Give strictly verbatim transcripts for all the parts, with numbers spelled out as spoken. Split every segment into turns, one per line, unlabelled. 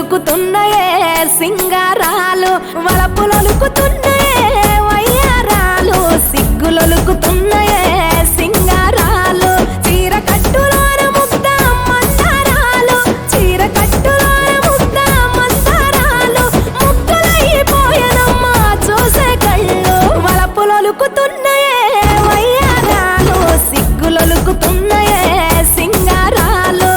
సిగ్గులొలుకుతున్నాయే సింగారాలు వలపులొలుకుతున్నాయే వయ్యారాలు సిగ్గులొలుకుతున్నాయే సింగారాలు చీర కట్టులోన ముద్ద మందారాలు చీర కట్టులోన ముద్ద మందారాలు ముక్కలైపోయనమ్మా చూసే కళ్ళు వలపులొలుకుతున్నాయే వయ్యారాలు సిగ్గులొలుకుతున్నాయే సింగారాలు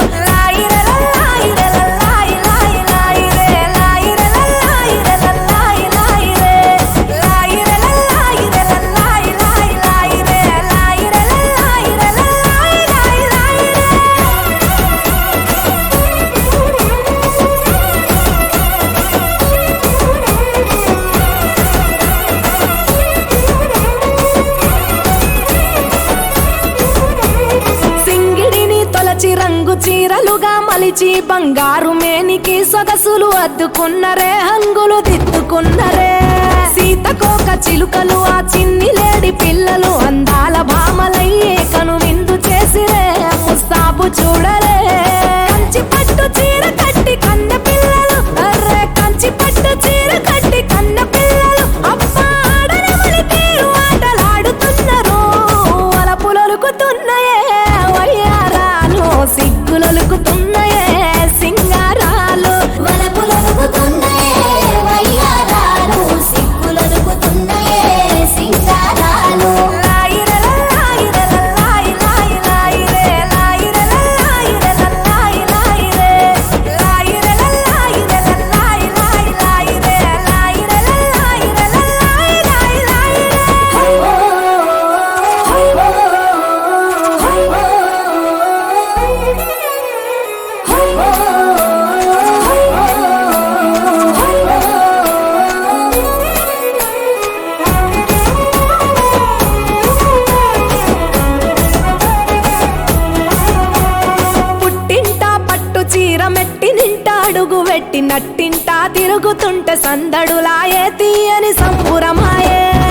రంగు చీరలుగా మలిచి బంగారు మేనికి సొగసులు అద్దుకున్నరే హంగులు దిద్దుకున్నరే సీతకోక చిలుకలు ఆ చిన్ని లేడి పిల్లలు అందాల భామలయ్యే కను విందు చేసిరే ముస్తాబు చూడరే కంచి పట్టు చీర కట్టి కన్న పిల్లలు అర్రే కంచి పట్టు చీర కట్టి కన్న పిల్లలు అబ్బా ఆడనమని తీరు ఆటలాడుతున్నారు వలపులొలుకుతున్నాయే వయ్యారాలు సిగ్గులొలుకుతున్నాయే సింగారాలు
వలపులొలుకుతున్నాయే వయ్యారాలు సిగ్గులొలుకుతున్నాయే సింగారాలు
అడుగు వెట్టి నట్టింటా తిరుగుతుంటే సందడులాయే తీయని సంపురమాయే